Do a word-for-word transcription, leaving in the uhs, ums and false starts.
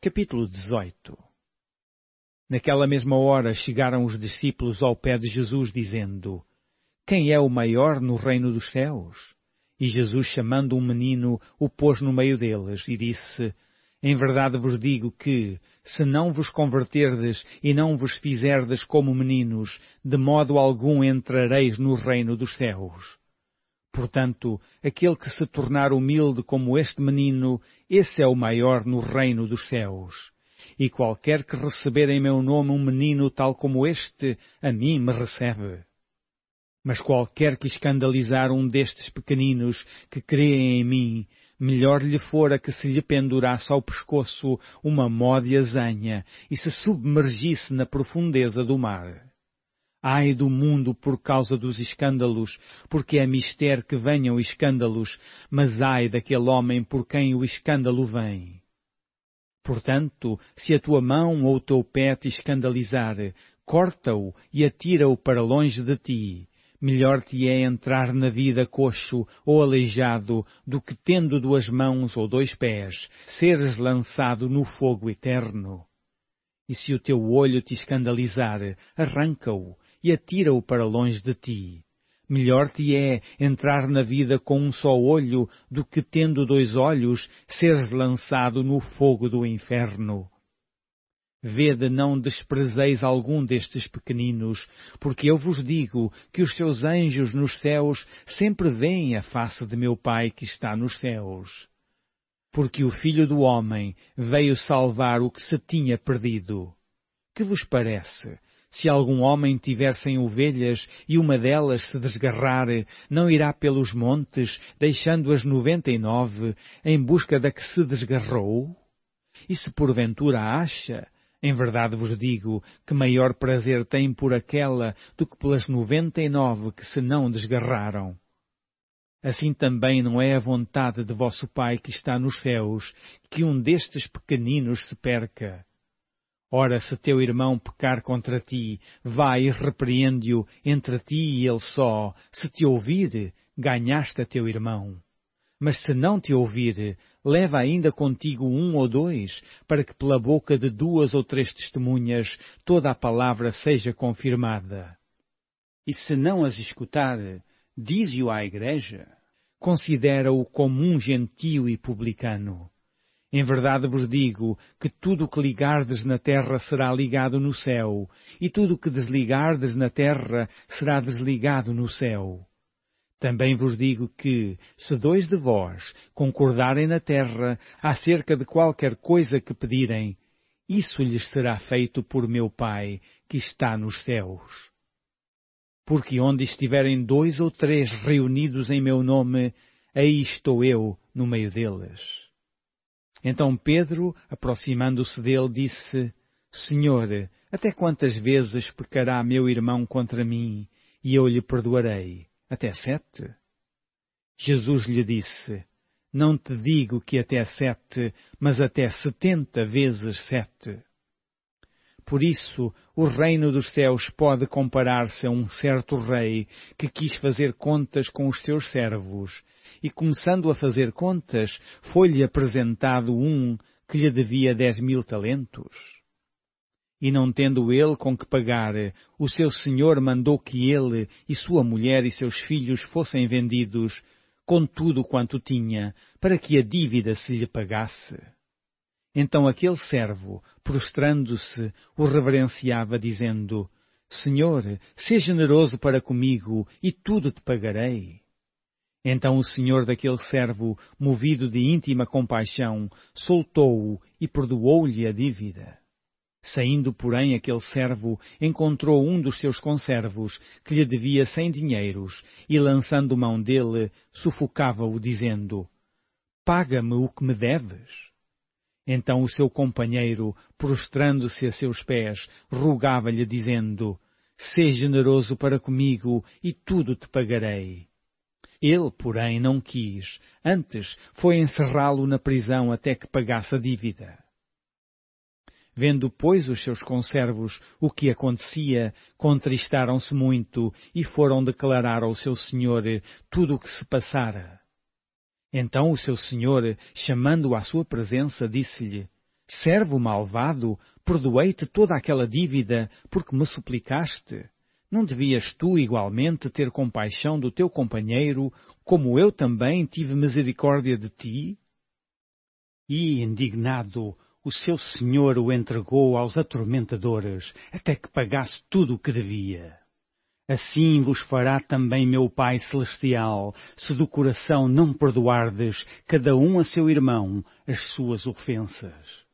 Capítulo dezoito. Naquela mesma hora chegaram os discípulos ao pé de Jesus, dizendo: Quem é o maior no reino dos céus? E Jesus, chamando um menino, o pôs no meio deles, e disse: Em verdade vos digo que, se não vos converterdes e não vos fizerdes como meninos, de modo algum entrareis no reino dos céus. Portanto, aquele que se tornar humilde como este menino, esse é o maior no reino dos céus. E qualquer que receber em meu nome um menino tal como este, a mim me recebe. Mas qualquer que escandalizar um destes pequeninos que creem em mim, melhor lhe fora que se lhe pendurasse ao pescoço uma mó de azanha e se submergisse na profundeza do mar. Ai do mundo por causa dos escândalos, porque é mister que venham escândalos, mas ai daquele homem por quem o escândalo vem. Portanto, se a tua mão ou o teu pé te escandalizar, corta-o e atira-o para longe de ti. Melhor te é entrar na vida coxo ou aleijado do que tendo duas mãos ou dois pés, seres lançado no fogo eterno. E se o teu olho te escandalizar, arranca-o e atira-o para longe de ti. Melhor te é entrar na vida com um só olho do que, tendo dois olhos, seres lançado no fogo do inferno. Vede, não desprezeis algum destes pequeninos, porque eu vos digo que os seus anjos nos céus sempre veem a face de meu Pai que está nos céus. Porque o Filho do Homem veio salvar o que se tinha perdido. Que vos parece? Se algum homem tiver cem ovelhas e uma delas se desgarrar, não irá pelos montes, deixando as noventa e nove, em busca da que se desgarrou? E se porventura acha, em verdade vos digo, que maior prazer tem por aquela do que pelas noventa e nove que se não desgarraram. Assim também não é a vontade de vosso Pai que está nos céus, que um destes pequeninos se perca. Ora, se teu irmão pecar contra ti, vai e repreende-o entre ti e ele só. Se te ouvir, ganhaste a teu irmão. Mas se não te ouvir, leva ainda contigo um ou dois, para que pela boca de duas ou três testemunhas toda a palavra seja confirmada. E se não as escutar, dize-o à igreja. Considera-o como um gentio e publicano. Em verdade vos digo que tudo o que ligardes na terra será ligado no céu, e tudo o que desligardes na terra será desligado no céu. Também vos digo que, se dois de vós concordarem na terra acerca de qualquer coisa que pedirem, isso lhes será feito por meu Pai que está nos céus. Porque onde estiverem dois ou três reunidos em meu nome, aí estou eu no meio deles. Então Pedro, aproximando-se dele, disse: Senhor, até quantas vezes pecará meu irmão contra mim, e eu lhe perdoarei? Até sete? Jesus lhe disse: Não te digo que até sete, mas até setenta vezes sete. Por isso, o reino dos céus pode comparar-se a um certo rei que quis fazer contas com os seus servos, e começando a fazer contas, foi-lhe apresentado um que lhe devia dez mil talentos. E não tendo ele com que pagar, o seu senhor mandou que ele e sua mulher e seus filhos fossem vendidos, com tudo quanto tinha, para que a dívida se lhe pagasse. Então aquele servo, prostrando-se, o reverenciava, dizendo: Senhor, seja generoso para comigo, e tudo te pagarei. Então o senhor daquele servo, movido de íntima compaixão, soltou-o e perdoou-lhe a dívida. Saindo, porém, aquele servo encontrou um dos seus conservos, que lhe devia cem dinheiros, e lançando mão dele, sufocava-o, dizendo: Paga-me o que me deves. Então o seu companheiro, prostrando-se a seus pés, rogava-lhe, dizendo: Sê generoso para comigo, e tudo te pagarei. Ele, porém, não quis, antes foi encerrá-lo na prisão até que pagasse a dívida. Vendo, pois, os seus conservos o que acontecia, contristaram-se muito e foram declarar ao seu senhor tudo o que se passara. Então o seu senhor, chamando-o à sua presença, disse-lhe: Servo malvado, perdoei-te toda aquela dívida porque me suplicaste. Não devias tu igualmente ter compaixão do teu companheiro, como eu também tive misericórdia de ti? E, indignado, o seu senhor o entregou aos atormentadores, até que pagasse tudo o que devia. Assim vos fará também meu Pai Celestial, se do coração não perdoardes, cada um a seu irmão, as suas ofensas.